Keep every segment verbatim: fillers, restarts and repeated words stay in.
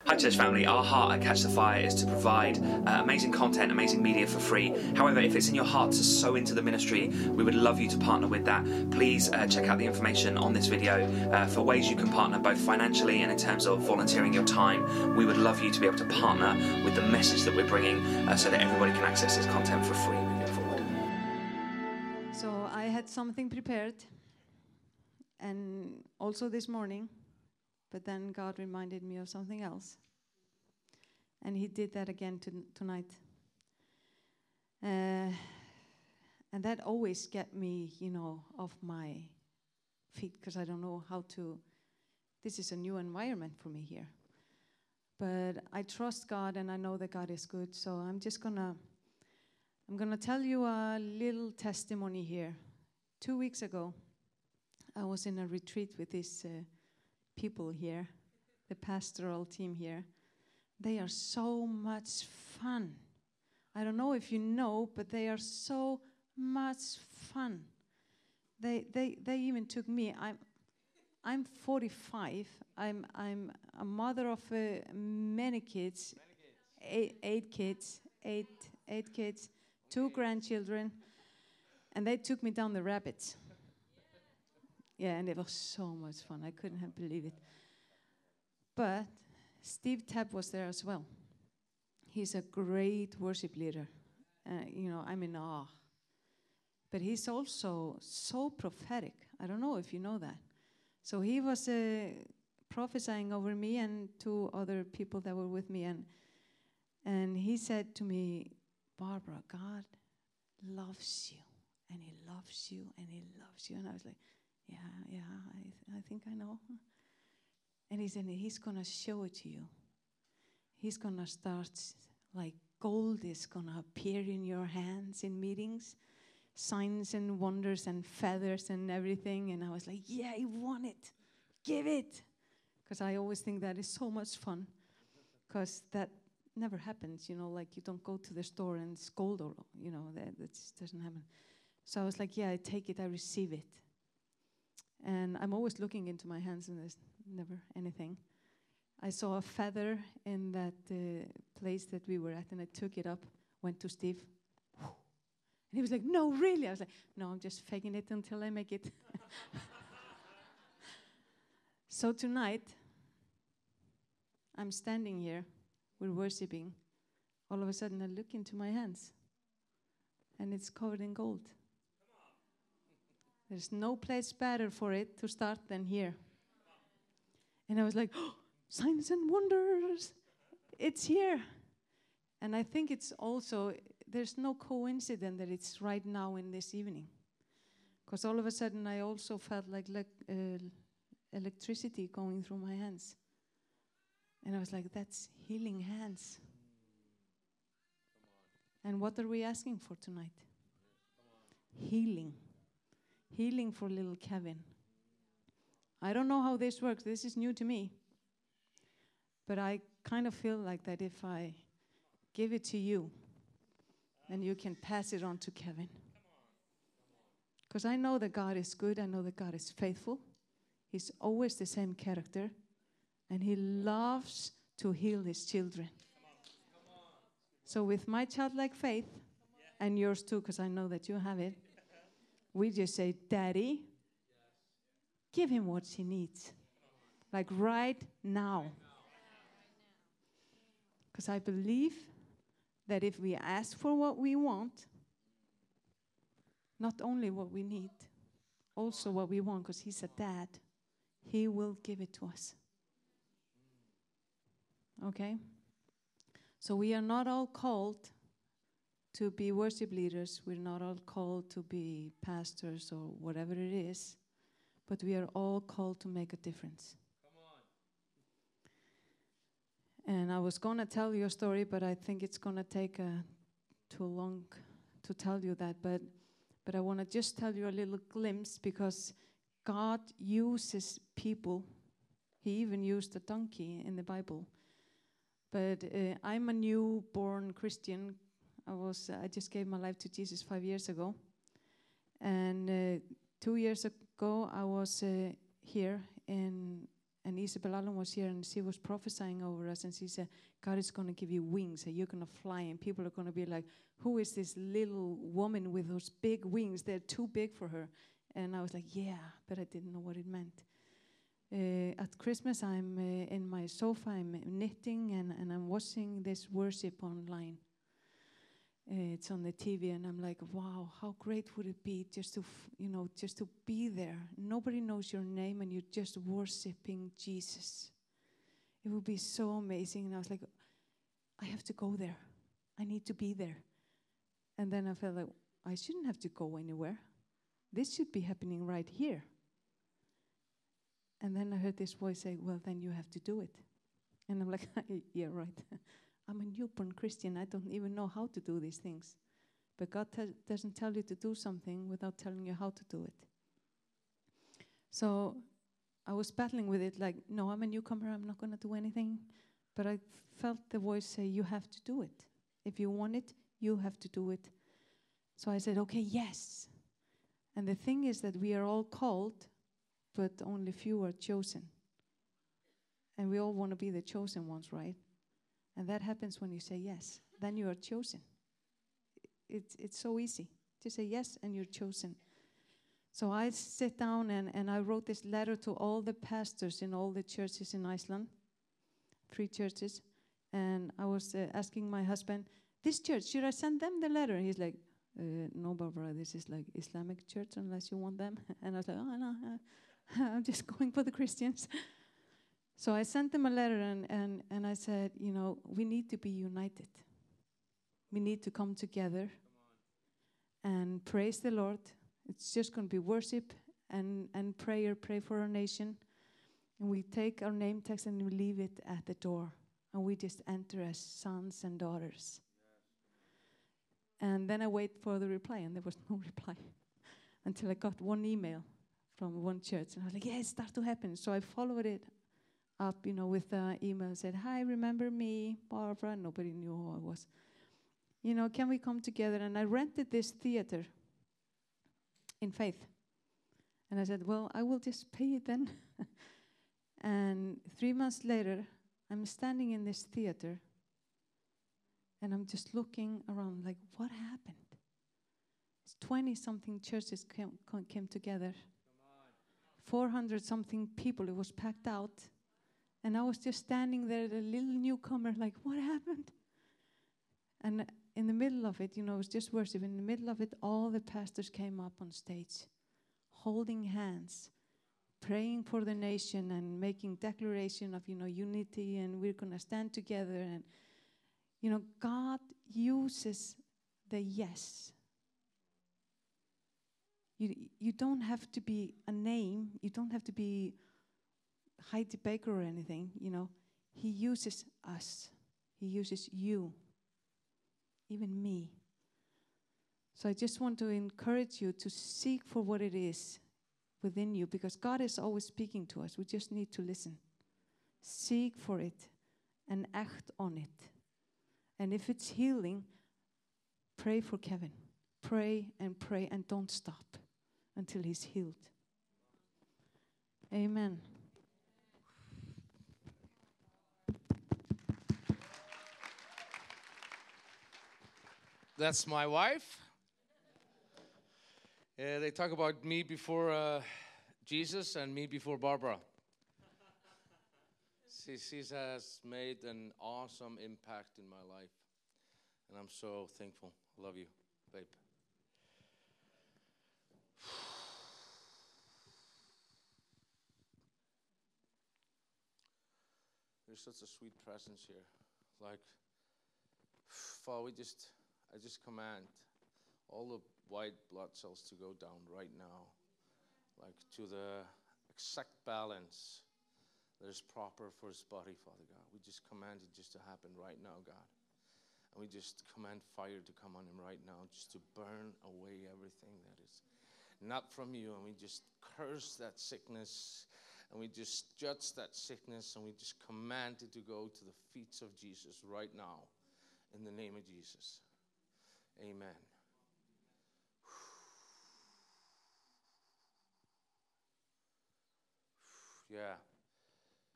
Hi Church family, our heart at Catch the Fire is to provide uh, amazing content, amazing media for free. However, if it's in your heart to sow into the ministry, we would love you to partner with that. Please uh, check out the information on this video uh, for ways you can partner both financially and in terms of volunteering your time. We would love you to be able to partner with the message that we're bringing uh, so that everybody can access this content for free moving forward. So I had something prepared, and also this morning, but then God reminded me of something else. And he did that again to, tonight. Uh, and that always get me, you know, off my feet, because I don't know how to, this is a new environment for me here. But I trust God, and I know that God is good, so I'm just gonna, I'm gonna tell you a little testimony here. Two weeks ago, I was in a retreat with these uh, people here, the pastoral team here. They are so much fun. I don't know if you know, but they are so much fun. They they they even took me. I'm I'm forty-five. I'm I'm a mother of uh, many kids, eight, eight kids, eight eight kids, two grandchildren, and they took me down the rapids. Yeah, and it was so much fun. I couldn't have believed it. But Steve Tabb was there as well. He's a great worship leader. Uh, you know, I'm in awe. But he's also so prophetic. I don't know if you know that. So he was uh, prophesying over me and two other people that were with me. And, and he said to me, Barbara, God loves you. And he loves you, and he loves you. And I was like, yeah, yeah, I, th- I think I know. And he said, he's going to show it to you. He's going to start, like gold is going to appear in your hands in meetings, signs and wonders and feathers and everything. And I was like, yeah, I want it. Give it. Because I always think that is so much fun. Because that never happens, you know, like you don't go to the store and it's gold, or, you know, that, that just doesn't happen. So I was like, yeah, I take it, I receive it. And I'm always looking into my hands, and there's never anything. I saw a feather in that uh, place that we were at, and I took it up, went to Steve. And he was like, no, really? I was like, no, I'm just faking it until I make it. So tonight, I'm standing here, we're worshiping. All of a sudden, I look into my hands, and it's covered in gold. There's no place better for it to start than here. And I was like, oh, signs and wonders, it's here. And I think it's also, there's no coincidence that it's right now in this evening. Because all of a sudden I also felt like, like uh, electricity going through my hands. And I was like, that's healing hands. And what are we asking for tonight? Healing. Healing for little Kevin. I don't know how this works. This is new to me. But I kind of feel like that if I give it to you, then you can pass it on to Kevin. Because I know that God is good. I know that God is faithful. He's always the same character. And he loves to heal his children. So with my childlike faith, and yours too, because I know that you have it, we just say, Daddy, give him what he needs. Like right now. Because I believe that if we ask for what we want, not only what we need, also what we want, because he's a dad, he will give it to us. Okay? So we are not all called to be worship leaders. We're not all called to be pastors or whatever it is. But we are all called to make a difference. And I was going to tell you a story, but I think it's going to take uh, too long to tell you that. But but I want to just tell you a little glimpse, because God uses people. He even used a donkey in the Bible. But uh, I'm a newborn Christian. I was uh, I just gave my life to Jesus five years ago. And uh, two years ago, I was uh, here in and Isabel Allen was here, and she was prophesying over us, and she said, God is going to give you wings, and you're going to fly, and people are going to be like, who is this little woman with those big wings? They're too big for her. And I was like, yeah, but I didn't know what it meant. Uh, at Christmas, I'm uh, in my sofa, I'm knitting, and, and I'm watching this worship online. Uh, it's on the T V, and I'm like, wow, how great would it be just to, f- you know, just to be there. Nobody knows your name, and you're just worshiping Jesus. It would be so amazing. And I was like, I have to go there. I need to be there. And then I felt like, I shouldn't have to go anywhere. This should be happening right here. And then I heard this voice say, well, then you have to do it. And I'm like, yeah, right. I'm a newborn Christian. I don't even know how to do these things. But God t- doesn't tell you to do something without telling you how to do it. So I was battling with it like, no, I'm a newcomer. I'm not going to do anything. But I felt the voice say, you have to do it. If you want it, you have to do it. So I said, okay, yes. And the thing is that we are all called, but only few are chosen. And we all want to be the chosen ones, right? And that happens when you say yes. Then you are chosen. It's it's so easy to say yes and you're chosen. So I sit down and, and I wrote this letter to all the pastors in all the churches in Iceland, three churches. And I was uh, asking my husband, this church, should I send them the letter? He's like, uh, no, Barbara, this is like Islamic church unless you want them. And I was like, oh, no, uh, I'm just going for the Christians. So I sent them a letter, and, and, and I said, you know, we need to be united. We need to come together and praise the Lord. It's just going to be worship and, and prayer, pray for our nation. And we take our name tags and we leave it at the door. And we just enter as sons and daughters. And then I wait for the reply, and there was no reply until I got one email from one church. And I was like, yeah, it started to happen. So I followed it up, you know, with the email, said, hi, remember me, Barbara? Nobody knew who I was. You know, can we come together? And I rented this theater in Faith. And I said, well, I will just pay it then. And three months later, I'm standing in this theater, and I'm just looking around like, what happened? twenty-something churches came, came together. four hundred something people, it was packed out. And I was just standing there, a little newcomer, like, what happened? And in the middle of it, you know, it was just worship. In the middle of it, all the pastors came up on stage, holding hands, praying for the nation and making declaration of, you know, unity, and we're going to stand together. And, you know, God uses the yes. You, you don't have to be a name. You don't have to be Heidi Baker or anything, you know. He uses us. He uses you, even me. So I just want to encourage you to seek for what it is within you, because God is always speaking to us. We just need to listen. Seek for it and act on it. And if it's healing, pray for Kevin. Pray and pray and don't stop until he's healed. Amen. That's my wife. Uh, they talk about me before uh, Jesus and me before Barbara. she, she has made an awesome impact in my life, and I'm so thankful. I love you, babe. There's such a sweet presence here. Like, Father, we just, I just command all the white blood cells to go down right now, like to the exact balance that is proper for his body, Father God. We just command it just to happen right now, God. And we just command fire to come on him right now, just to burn away everything that is not from you. And we just curse that sickness, and we just judge that sickness, and we just command it to go to the feet of Jesus right now, in the name of Jesus. Amen. Yeah.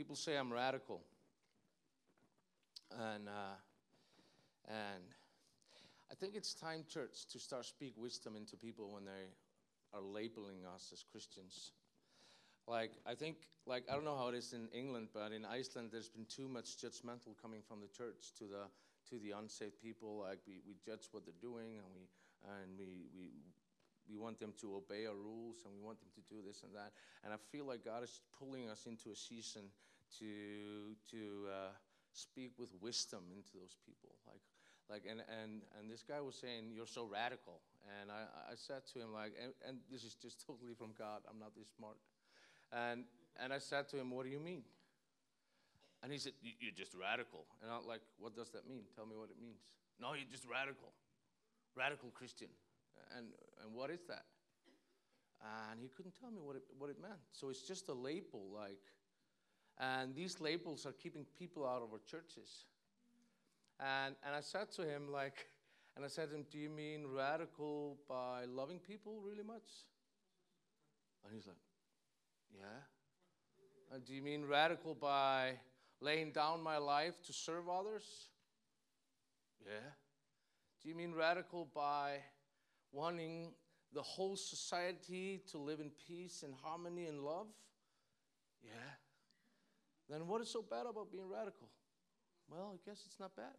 people say I'm radical. And, uh, and I think it's time, church, to start speak wisdom into people when they are labeling us as Christians. Like, I think, like, I don't know how it is in England, but in Iceland, there's been too much judgmental coming from the church to the to the unsaved people. Like, we, we judge what they're doing, and we and we we we want them to obey our rules, and we want them to do this and that. And I feel like God is pulling us into a season to to uh, speak with wisdom into those people. Like, like, and and and this guy was saying, "You're so radical," and I I said to him, like, and, and this is just totally from God. I'm not this smart. And and I said to him, "What do you mean?" And he said, "You're just radical." And I'm like, "What does that mean? Tell me what it means." "No, you're just radical. Radical Christian." And and what is that? And he couldn't tell me what it what it meant. So it's just a label, like, and these labels are keeping people out of our churches. And and I said to him, like, and I said to him, "Do you mean radical by loving people really much?" And he's like, "Yeah." Uh, do you mean radical by laying down my life to serve others? Yeah. Do you mean radical by wanting the whole society to live in peace and harmony and love? Yeah. Then what is so bad about being radical? Well, I guess it's not bad.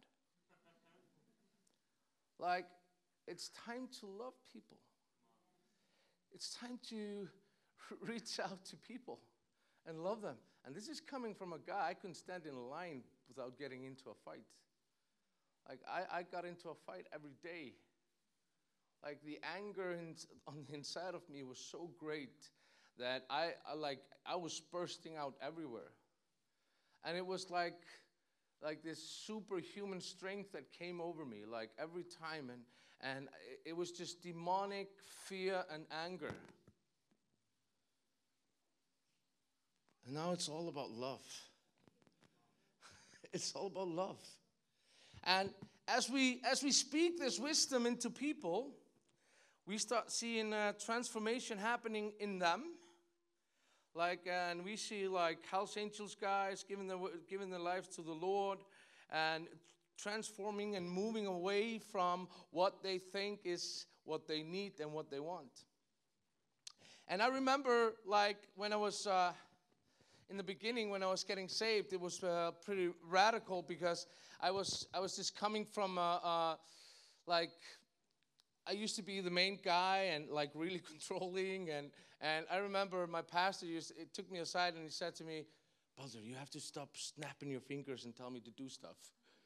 Like, it's time to love people. It's time to reach out to people and love them. And this is coming from a guy. I couldn't stand in a line without getting into a fight. Like, I, I got into a fight every day. Like, the anger in, on the inside of me was so great that I, I like I was bursting out everywhere. And it was like like this superhuman strength that came over me, like, every time, and and it was just demonic fear and anger. And now it's all about love. It's all about love. And as we as we speak this wisdom into people, we start seeing uh, transformation happening in them. Like, and we see, like, Hell's Angels guys giving their giving their lives to the Lord, and transforming and moving away from what they think is what they need and what they want. And I remember, like, when I was uh, in the beginning, when I was getting saved, it was uh, pretty radical, because I was I was just coming from uh, uh, like, I used to be the main guy and, like, really controlling, and and I remember my pastor used to, it took me aside and he said to me, "Baldur, you have to stop snapping your fingers and tell me to do stuff."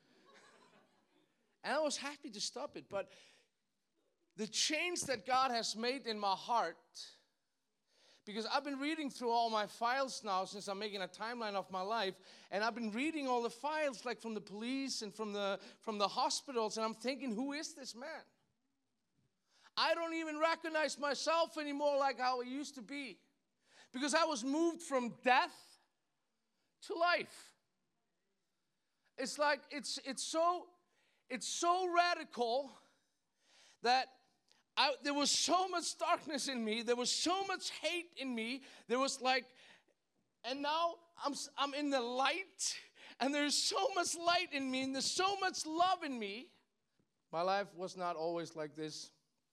And I was happy to stop it, but the change that God has made in my heart, because I've been reading through all my files now since I'm making a timeline of my life, and I've been reading all the files, like, from the police and from the from the hospitals, and I'm thinking, who is this man? I don't even recognize myself anymore like how I used to be, because I was moved from death to life. It's like it's it's so it's so radical that I, there was so much darkness in me. There was so much hate in me. There was like, and now I'm I'm in the light, and there's so much light in me, and there's so much love in me. My life was not always like this.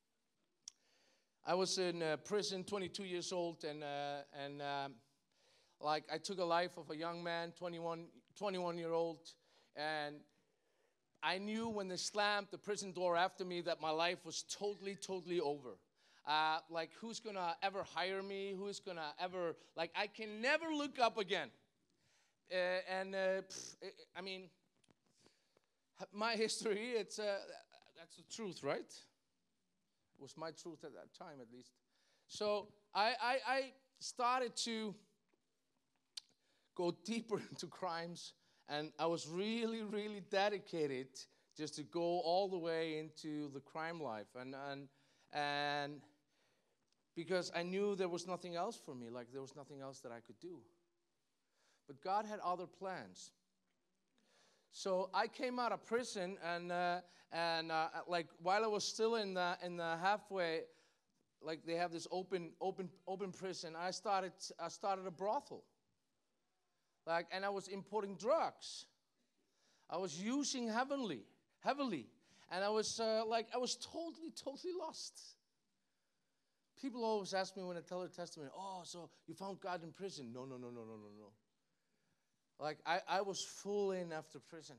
I was in uh, prison, twenty-two years old, and uh, and um, like I took a life of a young man, twenty-one, twenty-one-year-old, and I knew when they slammed the prison door after me that my life was totally, totally over. Uh, like, who's gonna ever hire me? Who's gonna ever, like, I can never look up again. Uh, and, uh, pff, I mean, my history, it's uh, that's the truth, right? It was my truth at that time, at least. So I, I, I started to go deeper into crimes, and I was really, really dedicated just to go all the way into the crime life, and and and because I knew there was nothing else for me, like there was nothing else that I could do. But God had other plans. So I came out of prison, and uh, and uh, like while I was still in the in the halfway, like they have this open open open prison. I started I started a brothel. Like, and I was importing drugs. I was using heavily, heavily. And I was uh, like, I was totally, totally lost. People always ask me when I tell their testimony, oh, so you found God in prison. No, no, no, no, no, no, no. Like, I, I was full in after prison.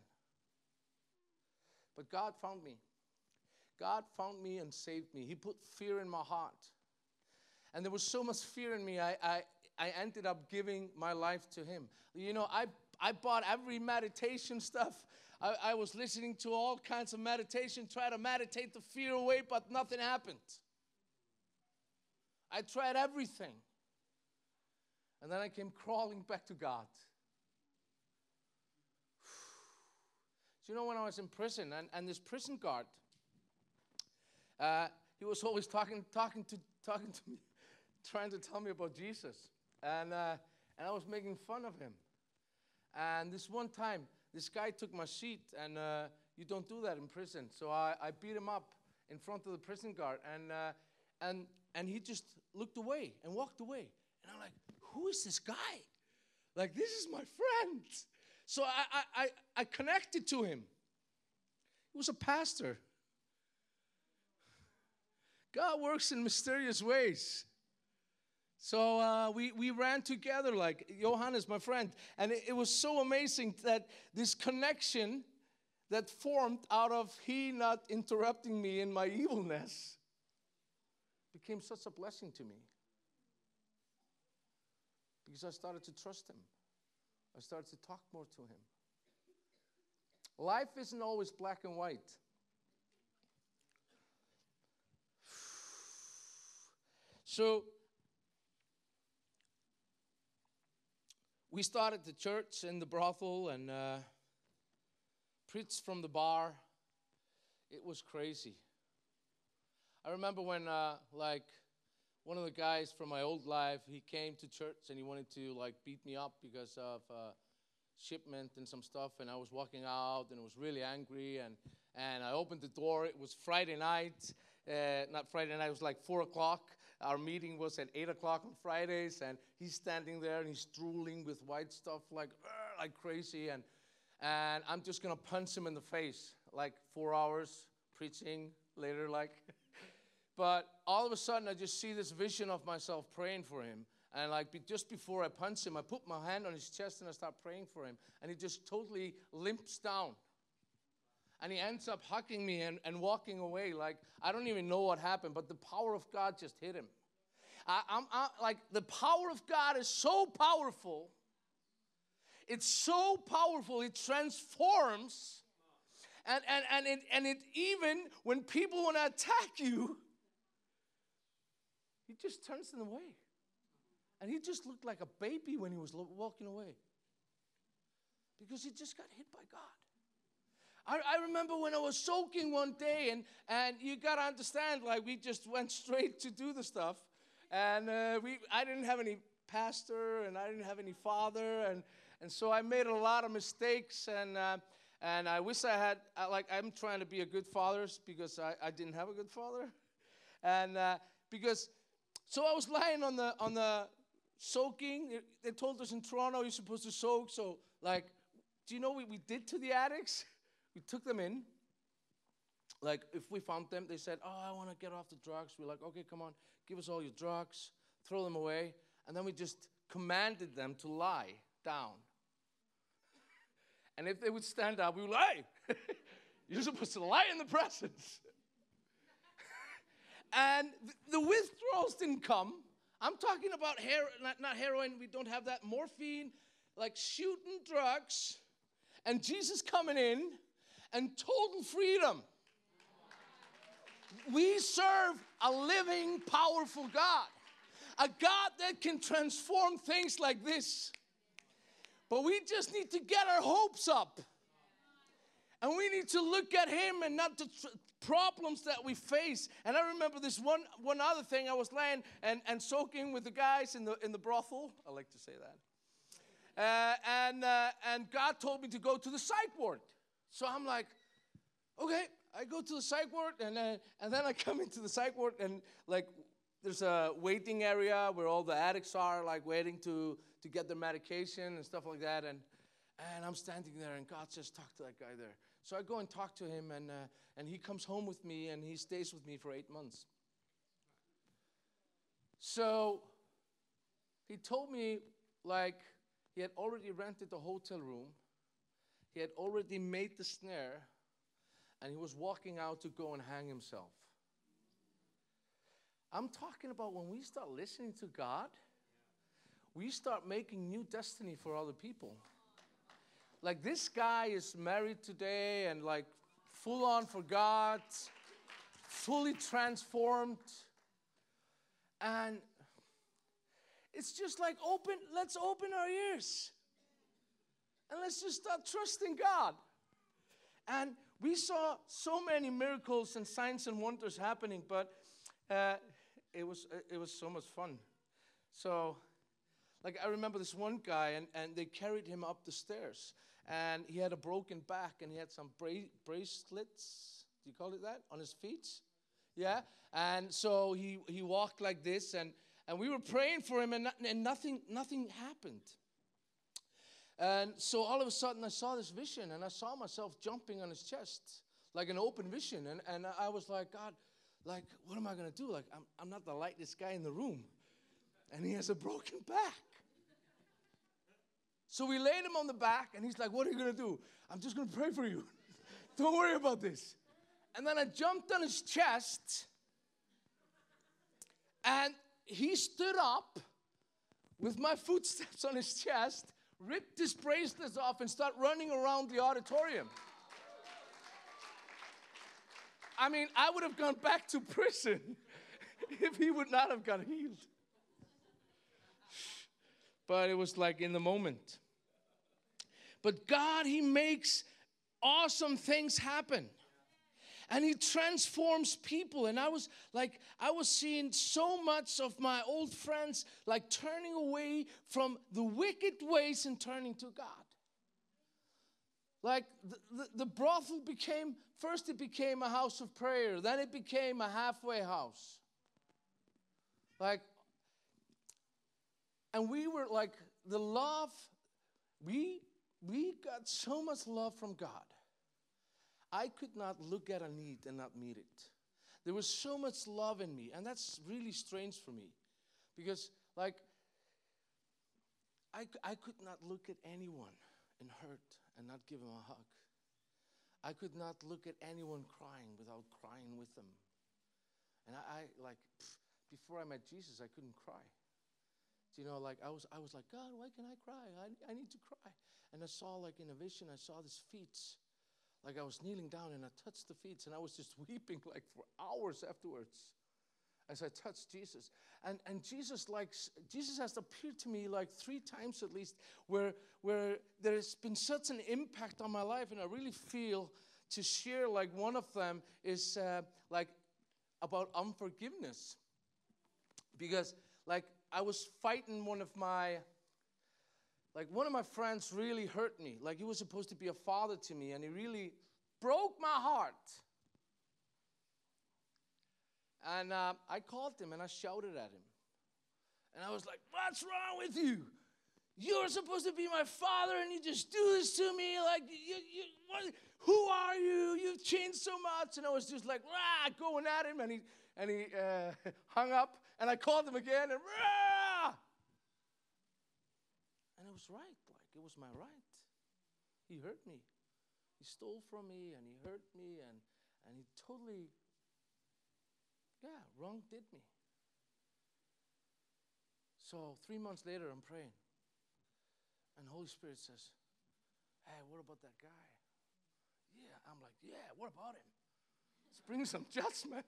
But God found me. God found me and saved me. He put fear in my heart. And there was so much fear in me, I, I, I ended up giving my life to Him. You know, I, I bought every meditation stuff. I, I was listening to all kinds of meditation, try to meditate the fear away, but nothing happened. I tried everything. And then I came crawling back to God. So, you know, when I was in prison, and, and this prison guard, uh, he was always talking, talking to, talking to me, trying to tell me about Jesus. And, uh, and I was making fun of him. And this one time, this guy took my seat, and uh, you don't do that in prison. So I, I beat him up in front of the prison guard, and, uh, and, and he just looked away and walked away. And I'm like, who is this guy? Like, this is my friend. So I, I, I, I connected to him. He was a pastor. God works in mysterious ways. So uh, we, we ran together, like Johannes, my friend. And it, it was so amazing that this connection that formed out of he not interrupting me in my evilness became such a blessing to me. Because I started to trust him. I started to talk more to him. Life isn't always black and white. So, we started the church in the brothel and uh, preached from the bar. It was crazy. I remember when, uh, like, one of the guys from my old life, he came to church and he wanted to, like, beat me up because of uh, shipment and some stuff. And I was walking out and I was really angry. And, and I opened the door. It was Friday night. Uh, not Friday night. It was like four o'clock. Our meeting was at eight o'clock on Fridays. And he's standing there and he's drooling with white stuff like, like crazy. And, and I'm just going to punch him in the face. Like four hours preaching later, like... But all of a sudden, I just see this vision of myself praying for him. And like be, just before I punch him, I put my hand on his chest and I start praying for him. And he just totally limps down. And he ends up hugging me and, and walking away. Like, I don't even know what happened, but the power of God just hit him. I, I'm I, like, the power of God is so powerful. It's so powerful. It transforms. And, and, and, it, and it even, when people want to attack you, he just turns them away. And he just looked like a baby when he was lo- walking away. Because he just got hit by God. I, I remember when I was soaking one day, and, and you got to understand, like, we just went straight to do the stuff. And uh, we I didn't have any pastor, and I didn't have any father. And, and so I made a lot of mistakes. And uh, and I wish I had, I, like, I'm trying to be a good father because I, I didn't have a good father. And uh, because... So I was lying on the on the soaking. They told us in Toronto you're supposed to soak. So, like, do you know what we did to the addicts? We took them in. Like, if we found them, they said, oh, I want to get off the drugs. We're like, okay, come on, give us all your drugs, throw them away. And then we just commanded them to lie down. And if they would stand up, we would lie. You're supposed to lie in the presence. And the withdrawals didn't come. I'm talking about her- not, not heroin. We don't have that. Morphine, like shooting drugs, and Jesus coming in, and total freedom. We serve a living, powerful God. A God that can transform things like this. But we just need to get our hopes up. And we need to look at him and not the tr- problems that we face. And I remember this one one other thing. I was laying and, and soaking with the guys in the in the brothel. I like to say that. Uh, and uh, and God told me to go to the psych ward. So I'm like, okay. I go to the psych ward, and uh, and then I come into the psych ward, and like there's a waiting area where all the addicts are, like waiting to, to get their medication and stuff like that. And, and I'm standing there, and God says, talk to that guy there. So I go and talk to him, and, uh, and he comes home with me, and he stays with me for eight months. So he told me, like, he had already rented the hotel room. He had already made the snare, and he was walking out to go and hang himself. I'm talking about when we start listening to God, we start making new destiny for other people. Like, this guy is married today and like full on for God, fully transformed. And it's just like, open, let's open our ears. And let's just start trusting God. And we saw so many miracles and signs and wonders happening, but uh, it was it was so much fun. So, like, I remember this one guy, and, and they carried him up the stairs. And he had a broken back, and he had some bra- bracelets, do you call it that, on his feet? Yeah? And so he, he walked like this, and, and we were praying for him, and, no, and nothing nothing happened. And so all of a sudden, I saw this vision, and I saw myself jumping on his chest, like an open vision. And, and I was like, God, like, what am I going to do? Like, I'm, I'm not the lightest guy in the room. And he has a broken back. So we laid him on the back, and he's like, what are you going to do? I'm just going to pray for you. Don't worry about this. And then I jumped on his chest, and he stood up with my footsteps on his chest, ripped his bracelets off, and started running around the auditorium. I mean, I would have gone back to prison if he would not have got healed. But it was like in the moment. But God, He makes awesome things happen. And He transforms people. And I was like, I was seeing so much of my old friends like turning away from the wicked ways and turning to God. Like the, the, the brothel became, first it became a house of prayer. Then it became a halfway house. Like, and we were like, the love, we, we got so much love from God. I could not look at a need and not meet it. There was so much love in me, and that's really strange for me. Because, like, I, I could not look at anyone and hurt and not give them a hug. I could not look at anyone crying without crying with them. And I, I like, pff, before I met Jesus, I couldn't cry. You know, like, I was I was like, God, why can't I cry? I, I need to cry. And I saw, like, in a vision, I saw these feet. Like, I was kneeling down, and I touched the feet, and I was just weeping, like, for hours afterwards as I touched Jesus. And and Jesus, like, Jesus has appeared to me, like, three times at least, where, where there's been such an impact on my life, and I really feel to share, like, one of them is, uh, like, about unforgiveness. Because, like, I was fighting one of my, like, one of my friends really hurt me. Like, he was supposed to be a father to me, and he really broke my heart. And uh, I called him, and I shouted at him. And I was like, what's wrong with you? You're supposed to be my father, and you just do this to me. Like, you, you, what, who are you? You've changed so much. And I was just like, rah, going at him, and he, and he uh, hung up. And I called him again, and rah! And it was right, like, it was my right. He hurt me. He stole from me, and he hurt me, and, and he totally, yeah, wrong did me. So three months later, I'm praying. And Holy Spirit says, hey, what about that guy? Yeah, I'm like, yeah, what about him? Let's bring some judgment.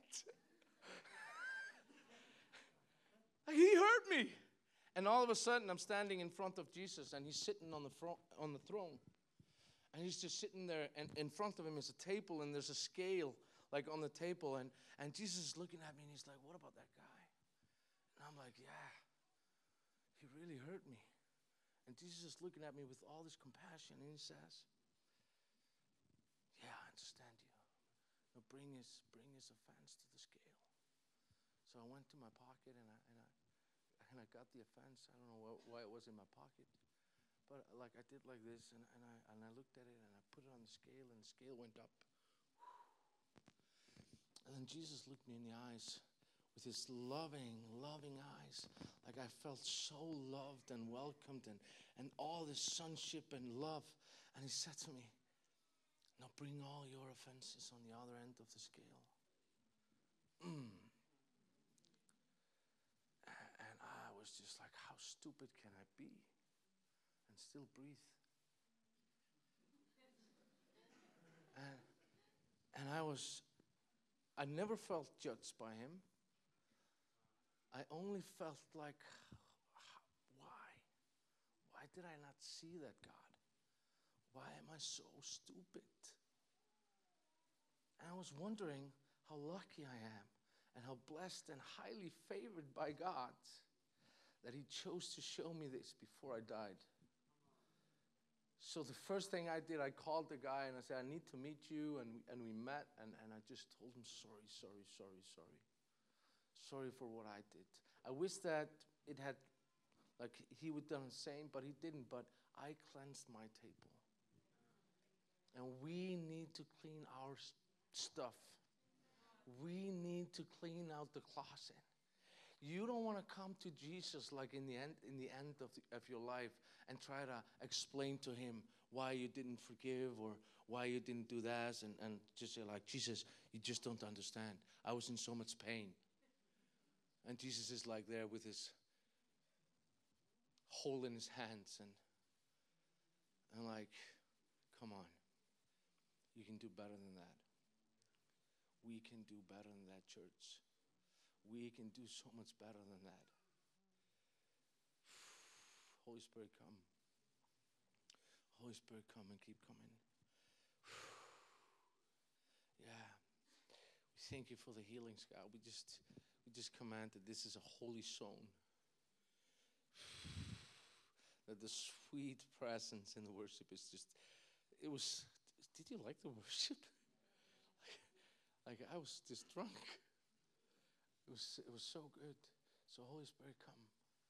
He hurt me. And all of a sudden, I'm standing in front of Jesus, and he's sitting on the front, on the throne. And he's just sitting there, and in front of him is a table, and there's a scale, like, on the table. And, and Jesus is looking at me, and he's like, what about that guy? And I'm like, yeah, he really hurt me. And Jesus is looking at me with all this compassion, and he says, yeah, I understand you. Now bring his, bring his offense to the scale. So I went to my pocket and I and I and I got the offense. I don't know wh- why it was in my pocket, but like I did like this, and, and I and I looked at it and I put it on the scale, and the scale went up. And then Jesus looked me in the eyes with his loving, loving eyes, like I felt so loved and welcomed, and and all this sonship and love. And he said to me, "Now bring all your offenses on the other end of the scale." Mm. And I was just like, how stupid can I be and still breathe? And, and I was, I never felt judged by him. I only felt like, why? Why did I not see that, God? Why am I so stupid? And I was wondering how lucky I am and how blessed and highly favored by God that he chose to show me this before I died. So the first thing I did, I called the guy and I said, I need to meet you. And, and we met, and, and I just told him, sorry, sorry, sorry, sorry. Sorry for what I did. I wish that it had, like he would done the same, but he didn't. But I cleansed my table. And we need to clean our stuff. We need to clean out the closet. You don't want to come to Jesus like in the end, in the end of, the, of your life and try to explain to him why you didn't forgive or why you didn't do that, and, and just say like, Jesus, you just don't understand. I was in so much pain. And Jesus is like there with his hole in his hands and, and like, come on, you can do better than that. We can do better than that, church. We can do so much better than that. Holy Spirit, come. Holy Spirit, come and keep coming. Yeah. We thank you for the healings, God. We just, we just command that this is a holy zone. That the sweet presence in the worship is just, it was, did you like the worship? Like I was just drunk. It was it was so good. So Holy Spirit, come.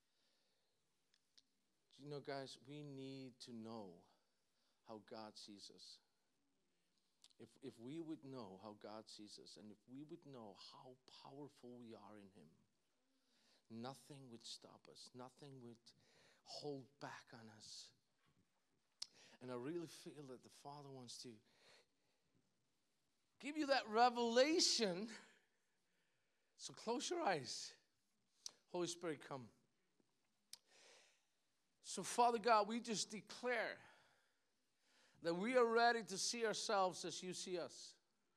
You know, guys, we need to know how God sees us. If if we would know how God sees us, and if we would know how powerful we are in him, nothing would stop us. Nothing would hold back on us. And I really feel that the Father wants to give you that revelation. So close your eyes. Holy Spirit, come. So Father God, we just declare that we are ready to see ourselves as you see us.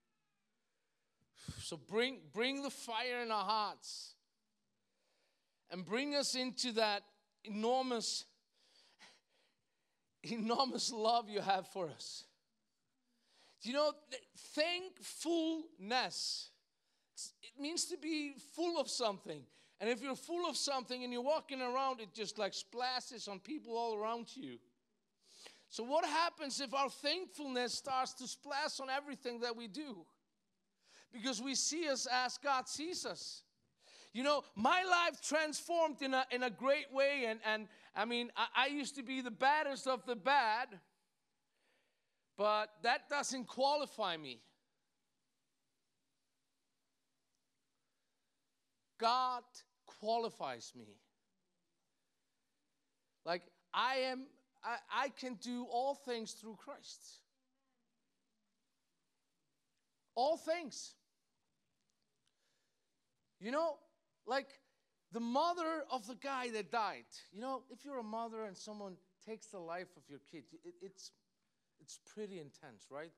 So bring, bring the fire in our hearts and bring us into that enormous, enormous love you have for us. You know, thankfulness, it means to be full of something. And if you're full of something and you're walking around, it just like splashes on people all around you. So what happens if our thankfulness starts to splash on everything that we do? Because we see us as God sees us. You know, my life transformed in a, in a great way. And, and I mean, I, I used to be the baddest of the bad. But that doesn't qualify me. God qualifies me. Like I am, I, I can do all things through Christ. All things. You know, like the mother of the guy that died. You know, if you're a mother and someone takes the life of your kid, it, it's It's pretty intense, right?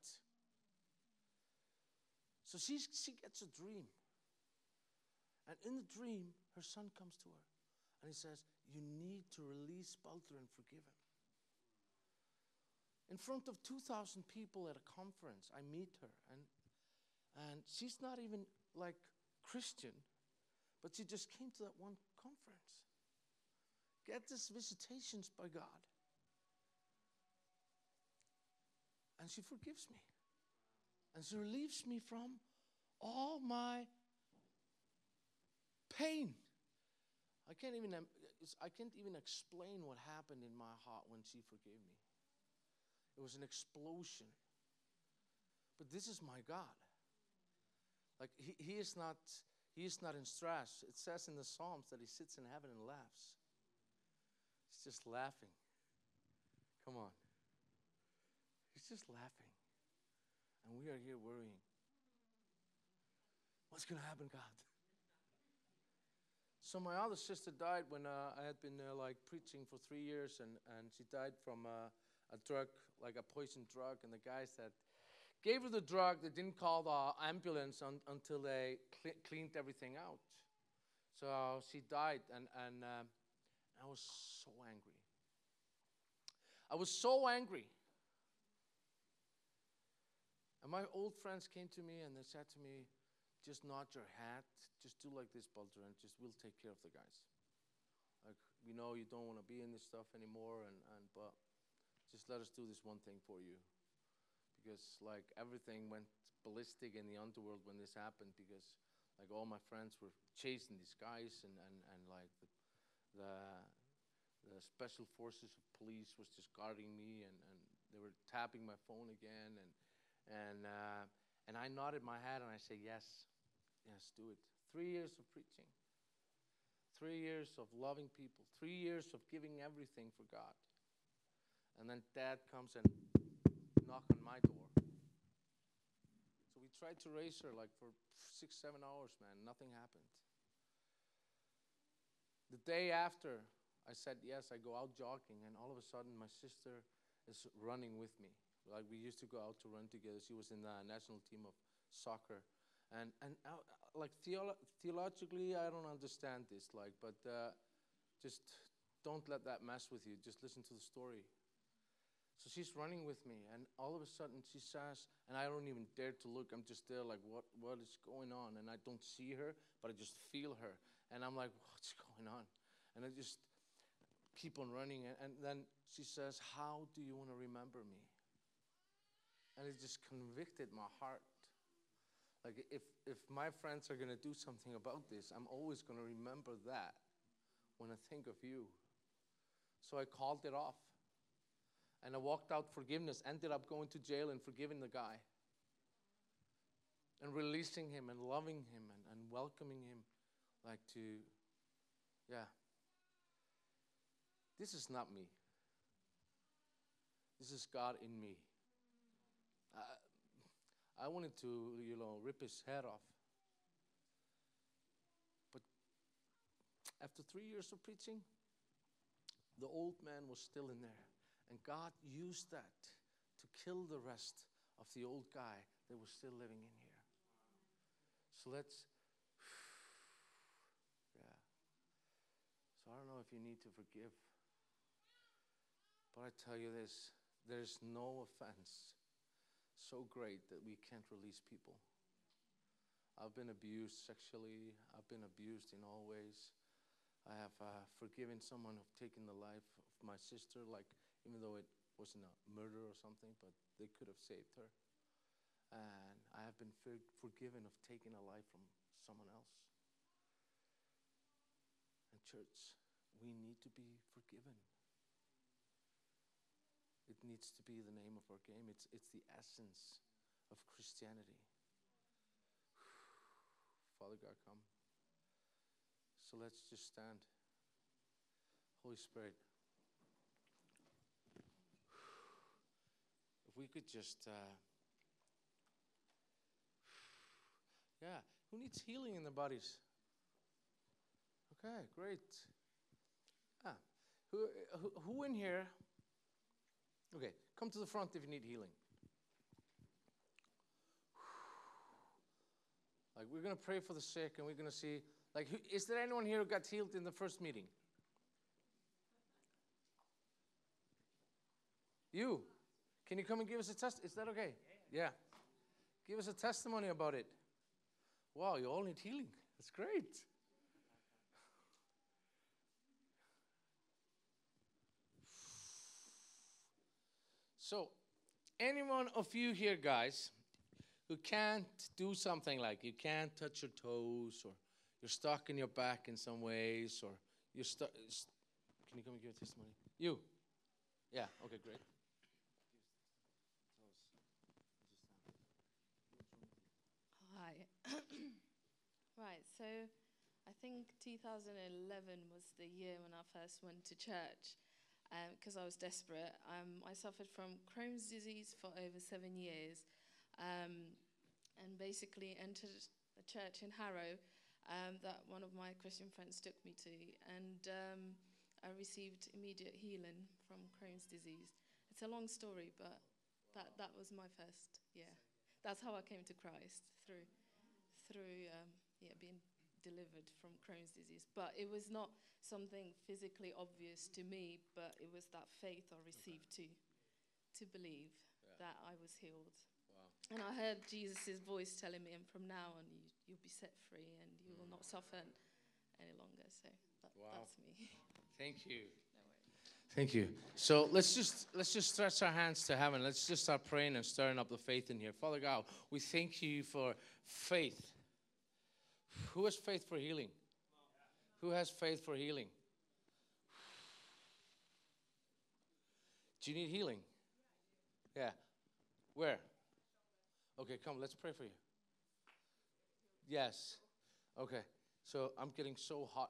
So she, she gets a dream. And in the dream, her son comes to her. And he says, you need to release Baldur and forgive him. In front of two thousand people at a conference, I meet her. And, and she's not even like Christian, but she just came to that one conference. Get these visitations by God. And she forgives me. And she relieves me from all my pain. I can't even it's, I can't even explain what happened in my heart when she forgave me. It was an explosion. But this is my God. Like he, he is not he is not in stress. It says in the Psalms that he sits in heaven and laughs. He's just laughing. Come on. He's just laughing. And we are here worrying. What's going to happen, God? So my other sister died when uh, I had been uh, like preaching for three years, and, and she died from uh, a drug, like a poison drug, and the guys that gave her the drug, they didn't call the ambulance un- until they cl- cleaned everything out. So she died, and, and uh, I was so angry. I was so angry. And my old friends came to me and they said to me, just nod your head, just do like this, Baldur, and just we'll take care of the guys. Like, we know you don't want to be in this stuff anymore, and, and but just let us do this one thing for you. Because like everything went ballistic in the underworld when this happened, because like all my friends were chasing these guys, and, and, and like the, the the special forces of police was just guarding me, and, and they were tapping my phone again, and and uh, and I nodded my head and I said, yes, yes, do it. Three years of preaching, three years of loving people, three years of giving everything for God, and then Dad comes and knock on my door. So we tried to raise her like for six, seven hours, man. Nothing happened. The day after, I said, yes, I go out jogging, and all of a sudden my sister is running with me. Like we used to go out to run together. She was in the national team of soccer. And and uh, like theolo- theologically, I don't understand this, like, but uh, just don't let that mess with you. Just listen to the story. So she's running with me, and all of a sudden she says, and I don't even dare to look. I'm just there like, what what is going on? And I don't see her, but I just feel her. And I'm like, what's going on? And I just keep on running, and, and then she says, how do you want to remember me? And it just convicted my heart. Like if, if my friends are going to do something about this, I'm always going to remember that when I think of you. So I called it off. And I walked out forgiveness, ended up going to jail and forgiving the guy. And releasing him and loving him and, and welcoming him like to, yeah. This is not me. This is God in me. I, I wanted to, you know, rip his head off. But after three years of preaching, the old man was still in there. And God used that to kill the rest of the old guy that was still living in here. So let's, yeah. So I don't know if you need to forgive. But I tell you this, there's no offense so great that we can't release people. I've been abused sexually. I've been abused in all ways. I have uh, forgiven someone who've taken the life of my sister, like even though it wasn't a murder or something, but they could have saved her. And I have been for- forgiven of taking a life from someone else. And church, we need to be forgiven. It needs to be the name of our game. It's, it's the essence of Christianity. Father God, come. So let's just stand. Holy Spirit, if we could just, uh, yeah, who needs healing in their bodies? Okay, great. Ah, who, who, who in here? Okay, come to the front if you need healing. Like, we're going to pray for the sick, and we're going to see, like, who, is there anyone here who got healed in the first meeting? You. Can you come and give us a test? Is that okay? Yeah. Give us a testimony about it. Wow, you all need healing. That's great. So, anyone of you here, guys, who can't do something like you can't touch your toes, or you're stuck in your back in some ways, or you're stuck. Can you come and give a testimony? You? Yeah, okay, great. Hi. Right, so I think two thousand eleven was the year when I first went to church because um, I was desperate. Um, I suffered from Crohn's disease for over seven years um, and basically entered a church in Harrow um, that one of my Christian friends took me to, and um, I received immediate healing from Crohn's disease. It's a long story, but that, that was my first, yeah. That's how I came to Christ, through through um, yeah, being delivered from Crohn's disease. But it was not something physically obvious to me, but it was that faith I received to to believe yeah. that I was healed. Wow. And I heard Jesus' voice telling me, and from now on, you, you'll be set free and you mm. will not suffer any longer. So that, wow. that's me. Thank you. Thank you. So let's just let's just stretch our hands to heaven. Let's just start praying and stirring up the faith in here. Father God, we thank you for faith. Who has faith for healing? Who has faith for healing? Do you need healing? Yeah. Where? Okay, come, let's pray for you. Yes. Okay. So I'm getting so hot.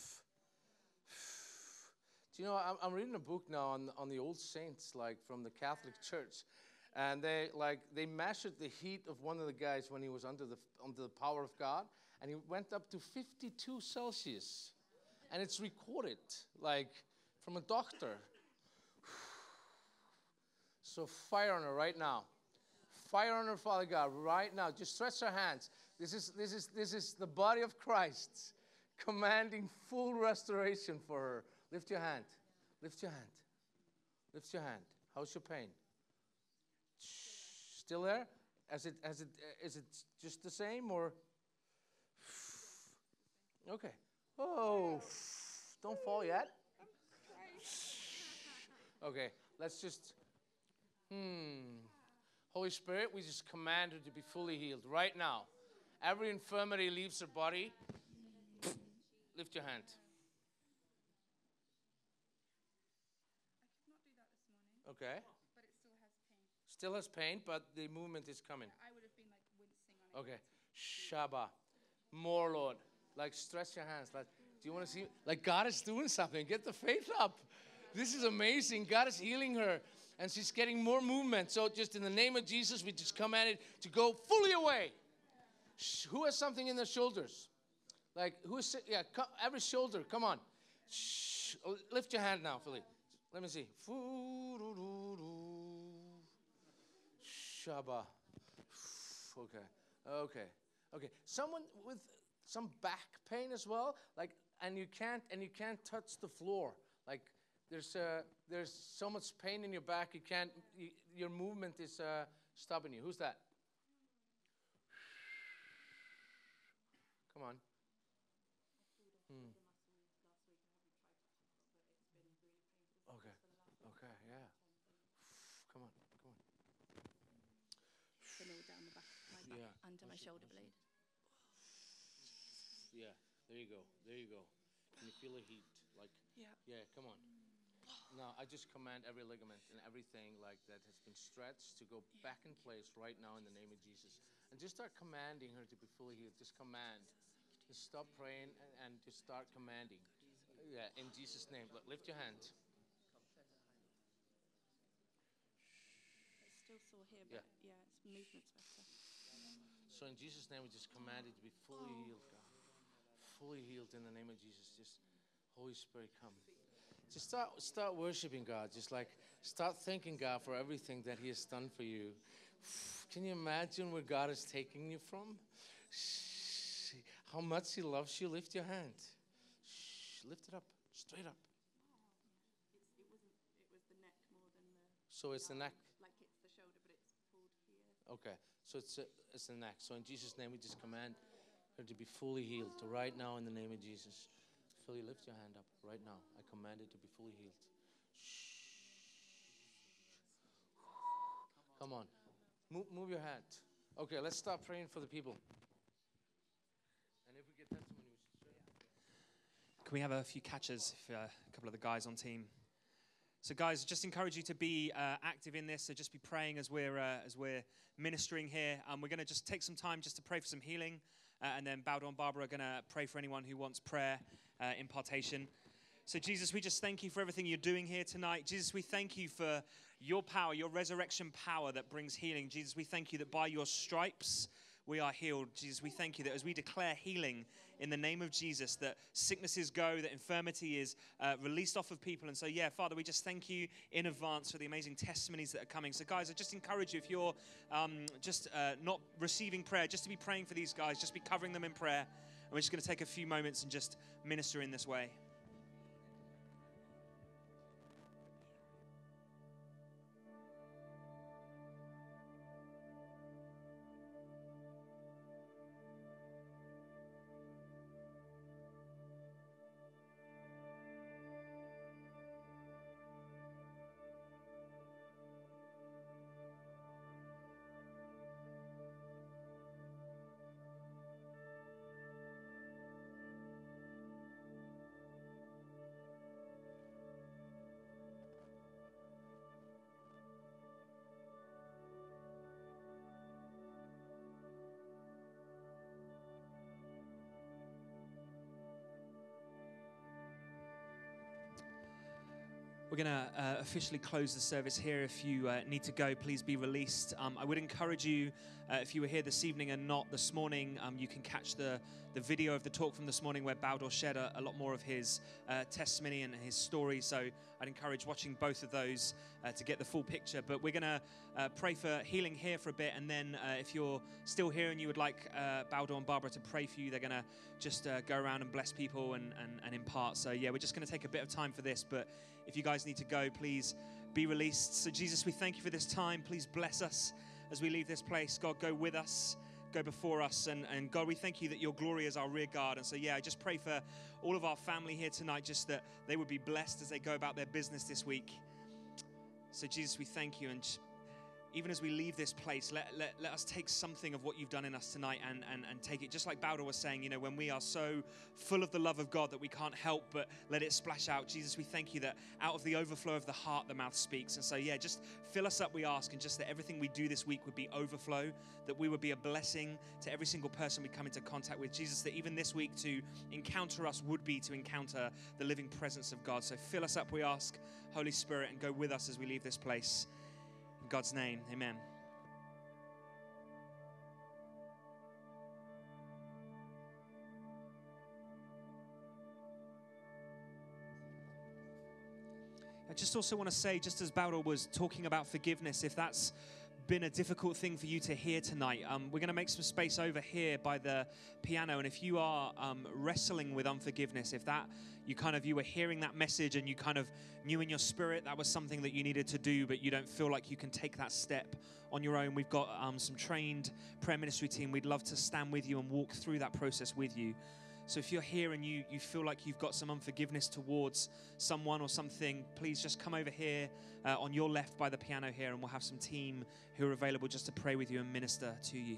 Do you know, I'm, I'm reading a book now on, on the old saints, like from the Catholic Church. And they like they measured the heat of one of the guys when he was under the under the power of God. And he went up to fifty-two Celsius. And it's recorded, like, from a doctor. So fire on her right now. Fire on her, Father God, right now. Just stretch her hands. This is, this is, this is the body of Christ commanding full restoration for her. Lift your hand. Lift your hand. Lift your hand. How's your pain? Still there? As it, as it, is it just the same, or? Okay. Oh, don't fall yet. Okay, let's just, hmm. Holy Spirit, we just command her to be fully healed right now. Every infirmity leaves her body. Lift your hand. I could not do that this morning. Okay. But it still has pain. Still has pain, but the movement is coming. I would have been like wincing on it. Okay. Shaba. More, Lord. Like, stretch your hands. Like, do you want to see? Like, God is doing something. Get the faith up. This is amazing. God is healing her. And she's getting more movement. So just in the name of Jesus, we just command it to go fully away. Shh. Who has something in their shoulders? Like, who is, yeah, come, every shoulder. Come on. Shh. Lift your hand now, Philly. Let me see. Shaba. Okay. Okay. Okay. Someone with some back pain as well, like, and you can't and you can't touch the floor. Like, there's uh, there's so much pain in your back, you can't. You, your movement is uh, stopping you. Who's that? Come on. Hmm. Okay. Okay. Yeah. Come on. Come on. The nail down the back of my back, Yeah. under my shoulder blade. Yeah, there you go, there you go. Can you feel the heat? Like, Yeah. Yeah, come on. Now, I just command every ligament and everything like that has been stretched to go yeah. back in place right now in the name of Jesus. And just start commanding her to be fully healed. Just command. Just stop praying and, and just start commanding. Yeah, in Jesus' name. Look, lift your hand. It's still sore here, but yeah, yeah its movement's better. So in Jesus' name, we just command it to be fully oh. healed, God. Fully healed in the name of Jesus. Just, Holy Spirit, come. Just start, start worshiping God. Just like, start thanking God for everything that He has done for you. Can you imagine where God is taking you from? How much He loves you? Lift your hand. Lift it up, straight up. It's, it wasn't. It was the neck more than the. So it's the neck. Like it's the shoulder, but it's pulled here. Okay, so it's a, it's the neck. So in Jesus' name, we just command her to be fully healed right now in the name of Jesus. Philly, lift your hand up right now. I command it to be fully healed. Shh. Come on. Move, move your hand. Okay, let's start praying for the people. And if we get testimonies, Can we have a few catchers, if, uh, a couple of the guys on team? So guys, just encourage you to be uh, active in this. So just be praying as we're uh, as we're ministering here. Um, we're going to just take some time just to pray for some healing. Uh, and then Baldo and Barbara are going to pray for anyone who wants prayer, uh, impartation. So Jesus, we just thank you for everything you're doing here tonight. Jesus, we thank you for your power, your resurrection power that brings healing. Jesus, we thank you that by your stripes we are healed. Jesus, we thank you that as we declare healing in the name of Jesus, that sicknesses go, that infirmity is uh, released off of people. And so, yeah, Father, we just thank you in advance for the amazing testimonies that are coming. So, guys, I just encourage you, if you're um, just uh, not receiving prayer, just to be praying for these guys, just be covering them in prayer. And we're just going to take a few moments and just minister in this way. We're going to uh, officially close the service here. If you uh, need to go, please be released. Um, I would encourage you, uh, if you were here this evening and not this morning, um, you can catch the, the video of the talk from this morning where Baldo shared a, a lot more of his uh, testimony and his story. So I'd encourage watching both of those uh, to get the full picture. But we're going to uh, pray for healing here for a bit. And then uh, if you're still here and you would like uh, Baldo and Barbara to pray for you, they're going to just uh, go around and bless people and, and, and impart. So yeah, we're just going to take a bit of time for this. But if you guys need to go, please be released. So Jesus, we thank you for this time. Please bless us as we leave this place. God, go with us, go before us. And, and God, we thank you that your glory is our rear guard. And so, yeah, I just pray for all of our family here tonight, just that they would be blessed as they go about their business this week. So Jesus, we thank you. And even as we leave this place, let, let, let us take something of what you've done in us tonight and, and, and take it. Just like Baldo was saying, you know, when we are so full of the love of God that we can't help but let it splash out. Jesus, we thank you that out of the overflow of the heart, the mouth speaks. And so, yeah, just fill us up, we ask, and just that everything we do this week would be overflow, that we would be a blessing to every single person we come into contact with. Jesus, that even this week to encounter us would be to encounter the living presence of God. So fill us up, we ask, Holy Spirit, and go with us as we leave this place. In God's name, amen. I just also want to say, just as Baldo was talking about forgiveness, if that's been a difficult thing for you to hear tonight, um, we're going to make some space over here by the piano. And if you are um, wrestling with unforgiveness, if that you kind of you were hearing that message and you kind of knew in your spirit that was something that you needed to do, but you don't feel like you can take that step on your own, we've got um, some trained prayer ministry team. We'd love to stand with you and walk through that process with you. So if you're here and you, you feel like you've got some unforgiveness towards someone or something, please just come over here uh, on your left by the piano here, and we'll have some team who are available just to pray with you and minister to you.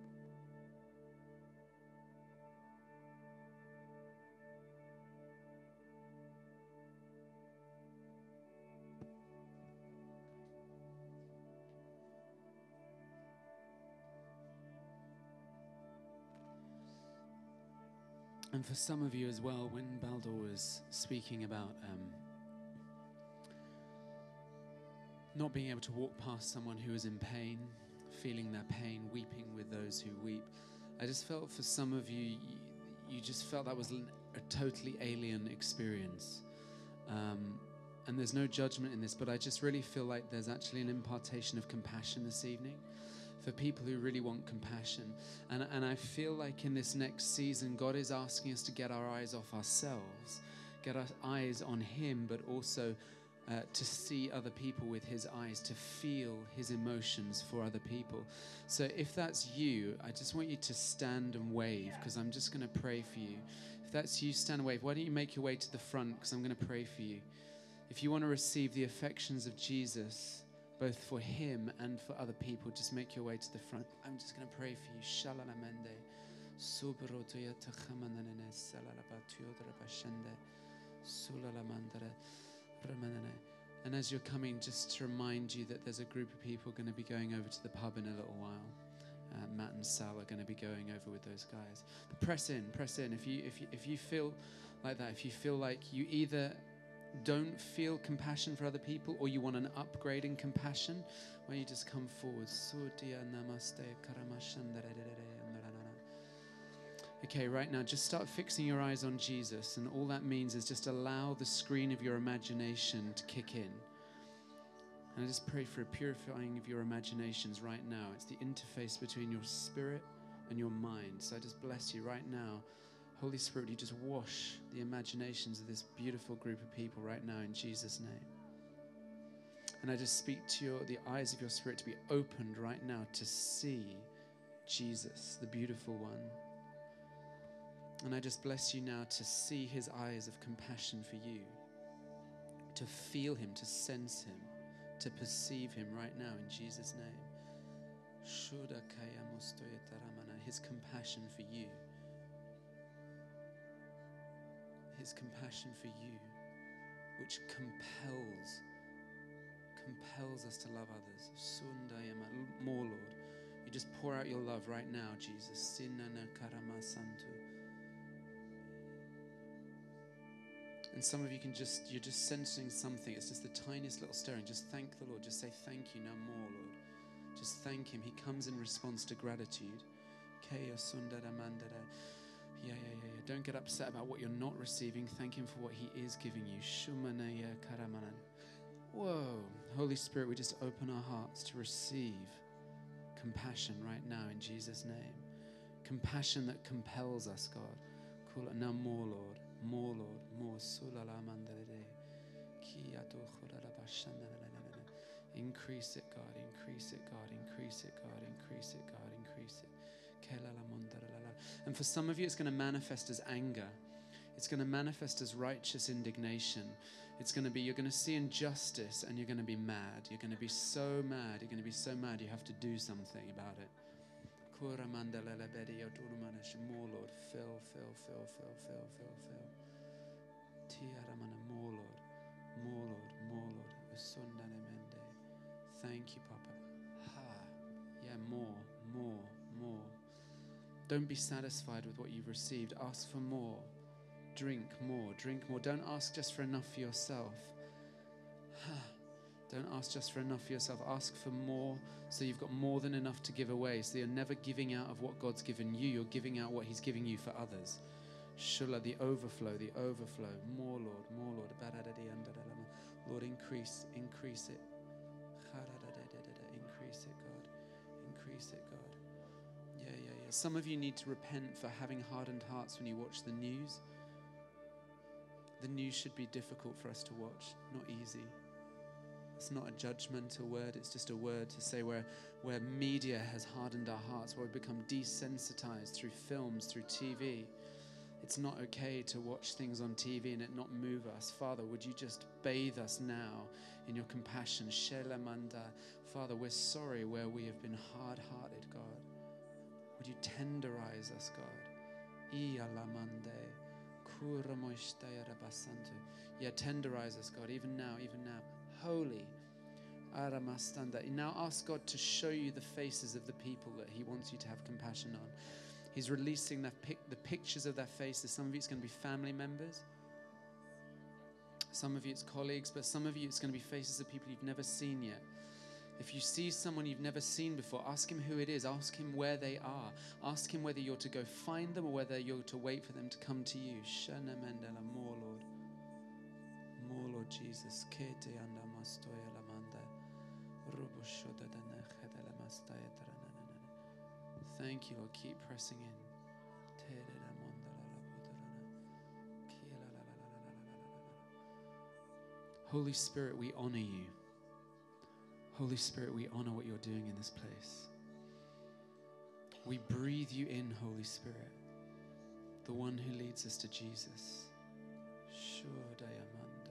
And for some of you as well, when Baldo was speaking about um, not being able to walk past someone who is in pain, feeling their pain, weeping with those who weep, I just felt for some of you, you, you just felt that was a totally alien experience. Um, and there's no judgment in this, but I just really feel like there's actually an impartation of compassion this evening for people who really want compassion. And, and I feel like in this next season, God is asking us to get our eyes off ourselves, get our eyes on Him, but also uh, to see other people with His eyes, to feel His emotions for other people. So if that's you, I just want you to stand and wave, because I'm just going to pray for you. If that's you, stand and wave. Why don't you make your way to the front, because I'm going to pray for you. If you want to receive the affections of Jesus, both for Him and for other people, just make your way to the front. I'm just going to pray for you. Shalalamende, Subrotoya takhamanane salalabatiodra bashende sulalamandara ramanane. And as you're coming, just to remind you that there's a group of people going to be going over to the pub in a little while. Uh, Matt and Sal are going to be going over with those guys. But press in, press in. If you, if you, if you feel like that, if you feel like you either don't feel compassion for other people or you want an upgrade in compassion, why don't you just come forward. Okay, right now, just start fixing your eyes on Jesus, and all that means is just allow the screen of your imagination to kick in. And I just pray for a purifying of your imaginations right now. It's the interface between your spirit and your mind. So I just bless you right now. Holy Spirit, you just wash the imaginations of this beautiful group of people right now in Jesus' name. And I just speak to your, the eyes of your spirit to be opened right now to see Jesus, the beautiful one. And I just bless you now to see his eyes of compassion for you, to feel him, to sense him, to perceive him right now in Jesus' name. His compassion for you. His compassion for you, which compels, compels us to love others. More, Lord. You just pour out your love right now, Jesus. And some of you can just, you're just sensing something. It's just the tiniest little stirring. Just thank the Lord. Just say thank you now more, Lord. Just thank him. He comes in response to gratitude. Yeah, yeah, yeah, yeah. Don't get upset about what you're not receiving. Thank him for what he is giving you. Whoa. Holy Spirit, we just open our hearts to receive compassion right now in Jesus' name. Compassion that compels us, God. Cool. Now more, Lord. More, Lord. More. Increase it, God. Increase it, God. Increase it, God. Increase it, God. Increase it. And for some of you, it's going to manifest as anger. It's going to manifest as righteous indignation. It's going to be, you're going to see injustice and you're going to be mad. You're going to be so mad. You're going to be so mad you have to do something about it. More, Lord. Fill, fill, fill, fill, fill, fill, fill. More, Lord. More, Lord. More, Lord. Thank you, Papa. Ha. Yeah, more, more, more. Don't be satisfied with what you've received. Ask for more. Drink more. Drink more. Don't ask just for enough for yourself. Don't ask just for enough for yourself. Ask for more so you've got more than enough to give away. So you're never giving out of what God's given you. You're giving out what he's giving you for others. Shula, the overflow, the overflow. More, Lord. More, Lord. Lord, increase, increase it. Increase it, God. Increase it, God. Yeah, yeah, yeah. Some of you need to repent for having hardened hearts when you watch the news. The news should be difficult for us to watch, not easy. It's not a judgmental word, it's just a word to say where, where media has hardened our hearts, where we've become desensitized through films, through T V. It's not okay to watch things on T V and it not move us. Father, would you just bathe us now in your compassion? Shelamanda. Father, we're sorry where we have been hard-hearted, God. Would you tenderize us, God? Ialamande. Yeah, tenderize us, God, even now, even now. Holy. Aramastanda. Now ask God to show you the faces of the people that he wants you to have compassion on. He's releasing the, pic- the pictures of their faces. Some of you, it's going to be family members. Some of you, it's colleagues. But some of you, it's going to be faces of people you've never seen yet. If you see someone you've never seen before, ask him who it is. Ask him where they are. Ask him whether you're to go find them or whether you're to wait for them to come to you. Shana Mendela, more, Lord. More, Lord Jesus. Kete anda mastoya lamanda. Rubushoda dana khedela mastaya taranana. Thank you, Lord. Keep pressing in. Holy Spirit, we honor you. Holy Spirit, we honor what you're doing in this place. We breathe you in, Holy Spirit, the one who leads us to Jesus. Shodayamanda.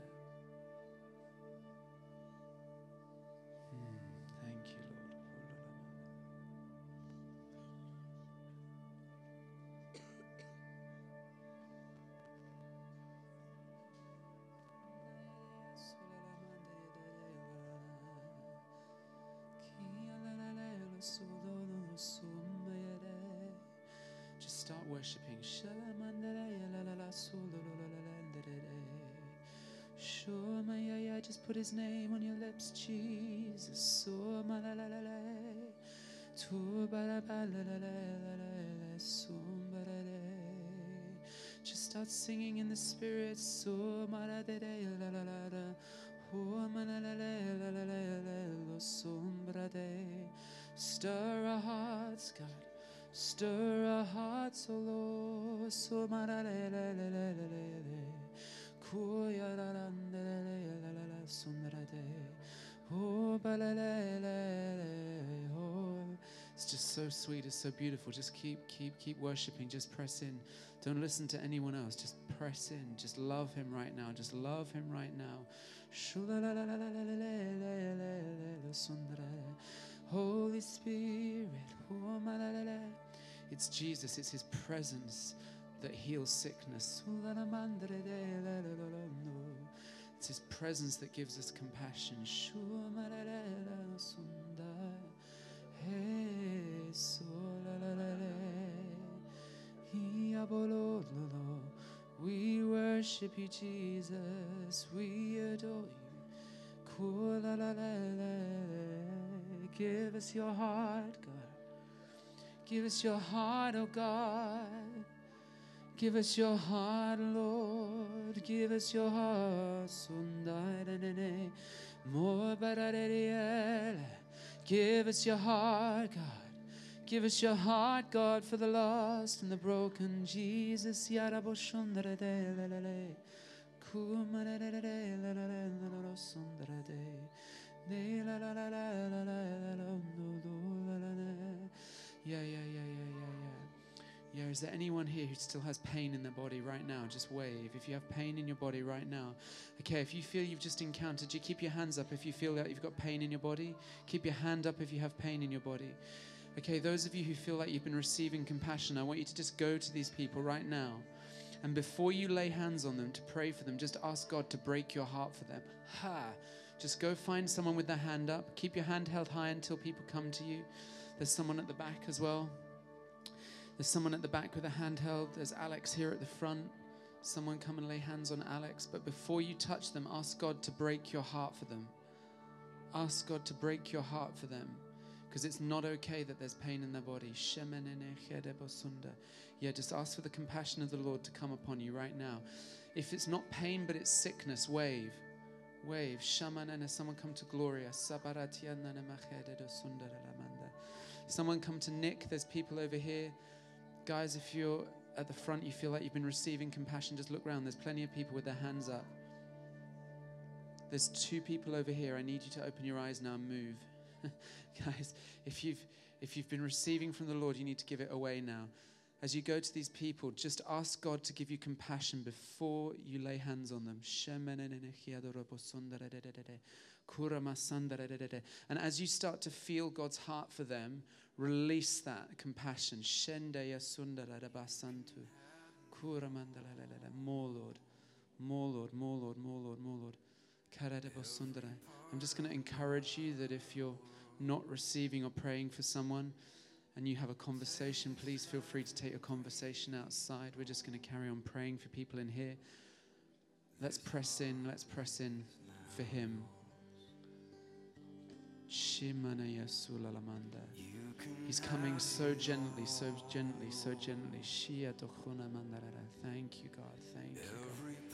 Hmm, thank you, Lord. worshiping. Just put his name on your lips, Jesus. Just start singing in the Spirit. Stir our hearts, God. Stir our hearts, O Lord. It's just so sweet, it's so beautiful. Just keep, keep, keep worshiping. Just press in. Don't listen to anyone else. Just press in. Just love him right now. Just love him right now. Holy Spirit, it's Jesus, it's his presence that heals sickness. It's his presence that gives us compassion. We worship you, Jesus. We adore you. Give us your heart, God. Give us your heart, oh God. Give us your heart, Lord. Give us your heart. Give us your heart, God. Give us your heart, God, for the lost and the broken. Jesus. Yeah, yeah, yeah, yeah, yeah, yeah. Yeah, is there anyone here who still has pain in their body right now? Just wave if you have pain in your body right now. Okay, if you feel you've just encountered, you keep your hands up if you feel that you've got pain in your body. Keep your hand up if you have pain in your body. Okay, those of you who feel like you've been receiving compassion, I want you to just go to these people right now. And before you lay hands on them to pray for them, just ask God to break your heart for them. Ha! Just go find someone with their hand up. Keep your hand held high until people come to you. There's someone at the back as well. There's someone at the back with a hand held. There's Alex here at the front. Someone come and lay hands on Alex. But before you touch them, ask God to break your heart for them. Ask God to break your heart for them. Because it's not okay that there's pain in their body. Yeah, just ask for the compassion of the Lord to come upon you right now. If it's not pain, but it's sickness, wave. Wave. Someone come to Gloria. Someone come to Nick. There's people over here. Guys, if you're at the front, you feel like you've been receiving compassion, just look around. There's plenty of people with their hands up. There's two people over here. I need you to open your eyes now and move. Guys, if you've if you've been receiving from the Lord, you need to give it away now. As you go to these people, just ask God to give you compassion before you lay hands on them. And as you start to feel God's heart for them, release that compassion. More, Lord. More, Lord. More, Lord. More, Lord. More, Lord. I'm just going to encourage you that if you're not receiving or praying for someone and you have a conversation, please feel free to take your conversation outside. We're just going to carry on praying for people in here. Let's press in. Let's press in for him. He's coming so gently, so gently, so gently. Thank you, God. Thank you, God.